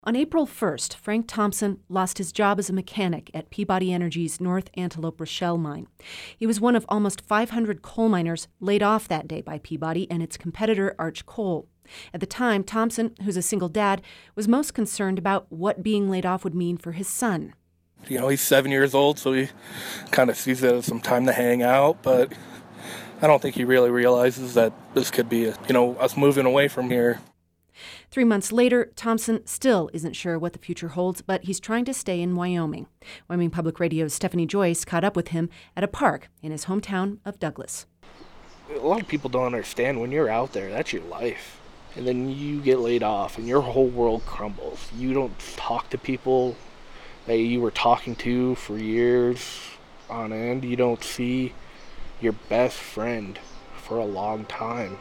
On April 1st, Frank Thompson lost his job as a mechanic at Peabody Energy's North Antelope Rochelle mine. He was one of almost 500 coal miners laid off that day by Peabody and its competitor Arch Coal. At the time, Thompson, who's a single dad, was most concerned about what being laid off would mean for his son. He's 7 years old, so he kind of sees it as some time to hang out, but I don't think he really realizes that this could be, us moving away from here. 3 months later, Thompson still isn't sure what the future holds, but he's trying to stay in Wyoming. Wyoming Public Radio's Stephanie Joyce caught up with him at a park in his hometown of Douglas. A lot of people don't understand when you're out there, that's your life. And then you get laid off and your whole world crumbles. You don't talk to people that you were talking to for years on end. You don't see your best friend for a long time.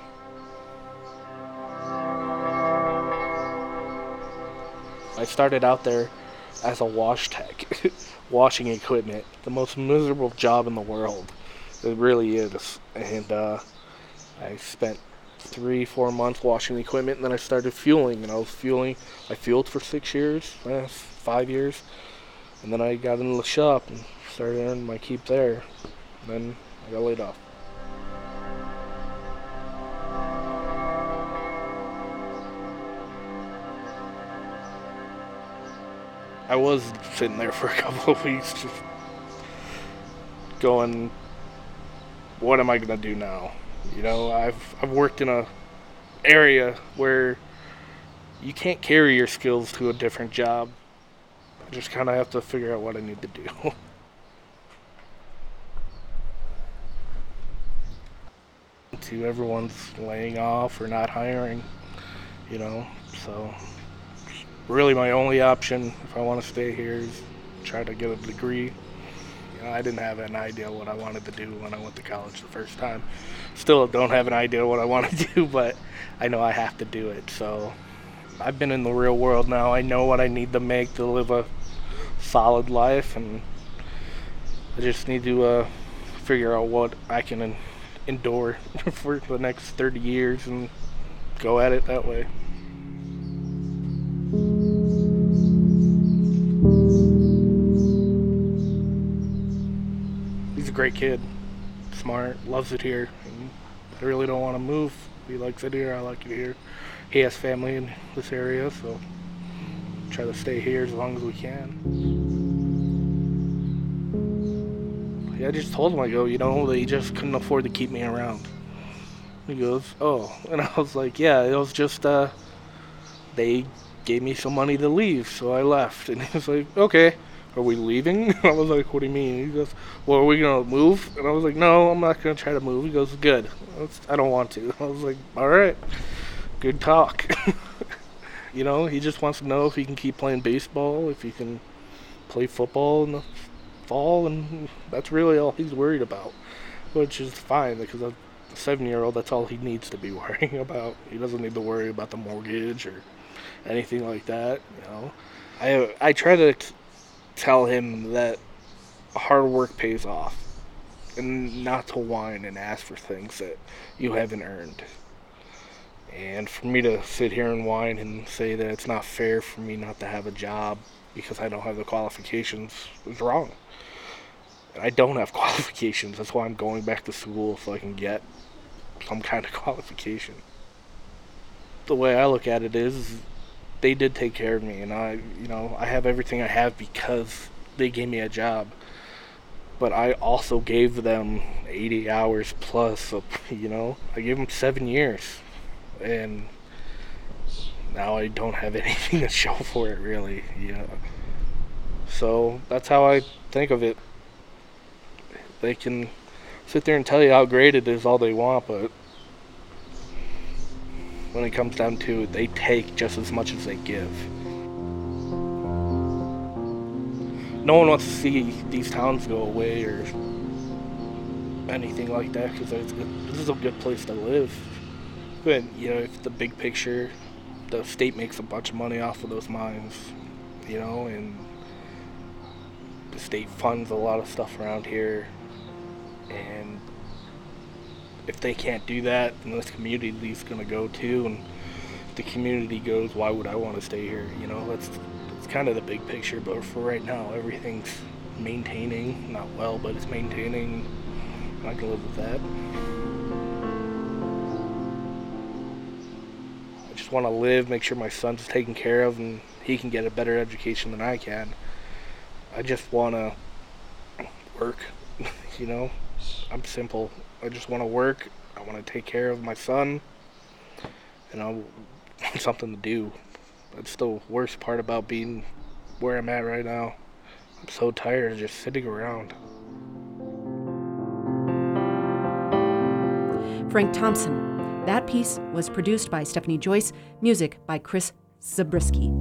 I started out there as a wash tech, washing equipment, the most miserable job in the world. It really is. And I spent 3-4 months washing equipment, and then I started fueling, and I fueled for 6 years, 5 years, and then I got into the shop and started earning my keep there. And then I got laid off. I was sitting there for a couple of weeks just going, what am I going to do now? I've worked in a area where you can't carry your skills to a different job. I just kind of have to figure out what I need to do. To everyone's laying off or not hiring, so really my only option if I want to stay here is try to get a degree. I didn't have an idea what I wanted to do when I went to college the first time. Still don't have an idea what I want to do, but I know I have to do it. So I've been in the real world now. I know what I need to make to live a solid life, and I just need to figure out what I can endure for the next 30 years and go at it that way. He's a great kid, smart, loves it here. And I really don't want to move. He likes it here, I like it here. He has family in this area, so try to stay here as long as we can. Yeah, I just told him, they just couldn't afford to keep me around. He goes, oh, and I was like, yeah, it was just, they gave me some money to leave, so I left. And he was like, okay. Are we leaving? I was like, what do you mean? He goes, well, are we going to move? And I was like, no, I'm not going to try to move. He goes, good. I don't want to. I was like, all right, good talk. He just wants to know if he can keep playing baseball, if he can play football in the fall, and that's really all he's worried about, which is fine, because a 7-year-old, that's all he needs to be worrying about. He doesn't need to worry about the mortgage or anything like that. I try to tell him that hard work pays off, and not to whine and ask for things that you haven't earned. And for me to sit here and whine and say that it's not fair for me not to have a job because I don't have the qualifications is wrong. And I don't have qualifications. That's why I'm going back to school, so I can get some kind of qualification. The way I look at it is they did take care of me, and I have everything I have because they gave me a job. But I also gave them 80 hours plus of, I gave them 7 years, and now I don't have anything to show for it, really. So that's how I think of it. They can sit there and tell you how great it is all they want, but when it comes down to it, they take just as much as they give. No one wants to see these towns go away or anything like that, because this is a good place to live. But, if the big picture, the state makes a bunch of money off of those mines, and the state funds a lot of stuff around here, and if they can't do that, then this community is going to go too, and the community goes, why would I want to stay here? You know, that's kind of the big picture. But for right now, everything's maintaining, not well, but it's maintaining. I can live with that. I just want to live, make sure my son's taken care of, and he can get a better education than I can. I just want to work, you know? I'm simple. I just want to work. I want to take care of my son, and I want something to do. That's the worst part about being where I'm at right now. I'm so tired of just sitting around. Frank Thompson. That piece was produced by Stephanie Joyce, music by Chris Zabriskie.